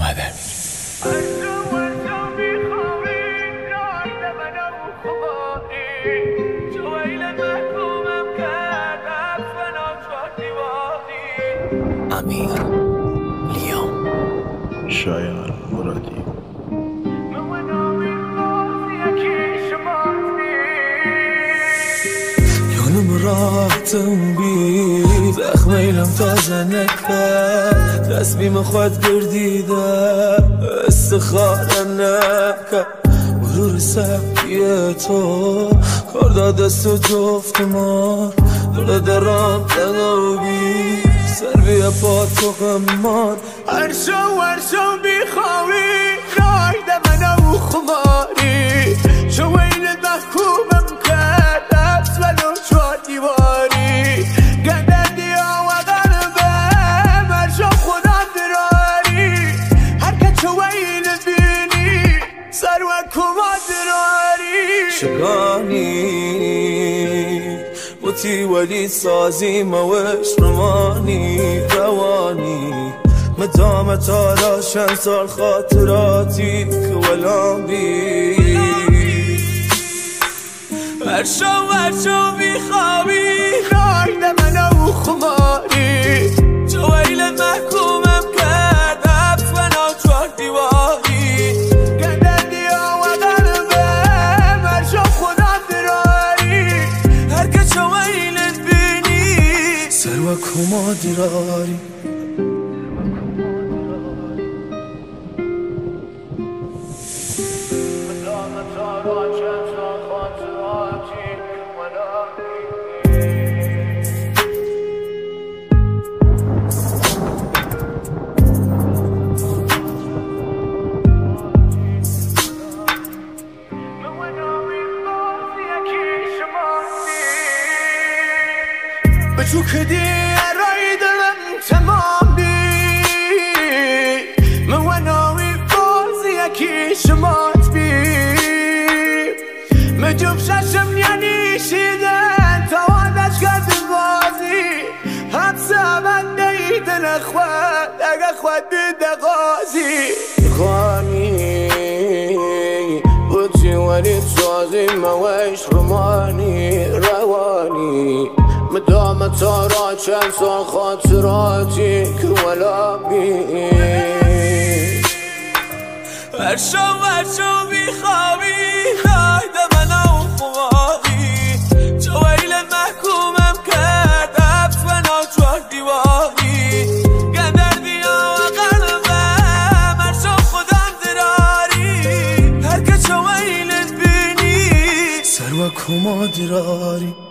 امیر لیام شایان مرادی یانم راحتم بی زخمیلم تازه نکرد تصمیم خود گردیده استخاره نکرد مرور سبکی تو کار دست و جفت ما داره درام تنابی سر بیا پا تو غمان هر شو بیخواهی رایده منو خماری شویل محکومم کرد ولو چار دیواری گندردی و قلبم هر شو خودم دراری هر که شویل بینی سر و کما دراری شگانی بوتی ولی سازی موش رمانی روانی مدام تا راشن سال خاطراتی که ولام بی هر شو بیخوابی رایده منو خماری جویل محکومم کرد حبس منو چار دیواری گندردی و قلبم هر شو خودم دراری هر که جویلت بینی سر و کما دراری بچو که دیرای دلم تمام بی منوی بازی یکی شمات بی مجوب ششم یعنی شیدن توانش کرد بازی حبسه من دیدن خود اگه خود دیده غازی خانی بودی ولی سازی موش رمانی روانی مدام تا را چند سال خاطراتی که ولا بی هر شو بیخوابی خایده منو خماری جویل محکومم کرد حبس منو چار دیواری گندردی و قلبم هر شو خودم دراری هر که جویلت بینی سر و کما دراری